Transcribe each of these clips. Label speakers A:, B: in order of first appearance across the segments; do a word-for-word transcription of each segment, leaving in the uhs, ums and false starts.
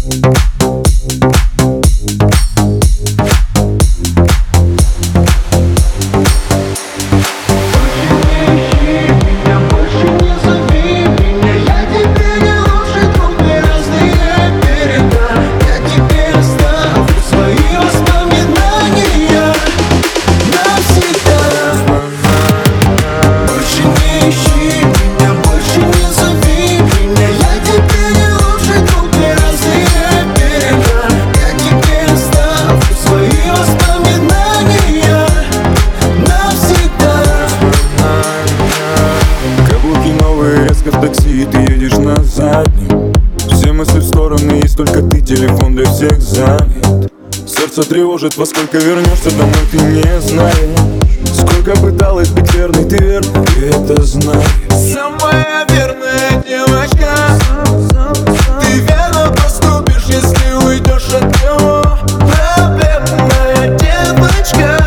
A: В такси, ты едешь на заднем. Все мысли в стороны, есть только ты, телефон для всех занят. Сердце тревожит, во сколько вернешься домой, ты не знаешь. Сколько пыталась быть верной, ты верна, ты это знаешь.
B: Самая верная девочка, ты верно поступишь, если уйдешь от него. Правильная девочка,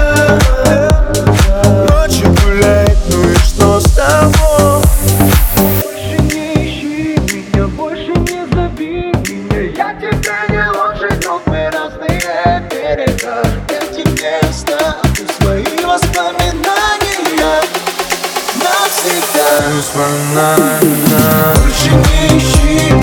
B: ночью гуляет, ну и что с того?
C: Я тебе не лучший друг, мы разные берега. Я тебе оставлю свои воспоминания навсегда.
B: Воспоминания.
C: Больше не ищи.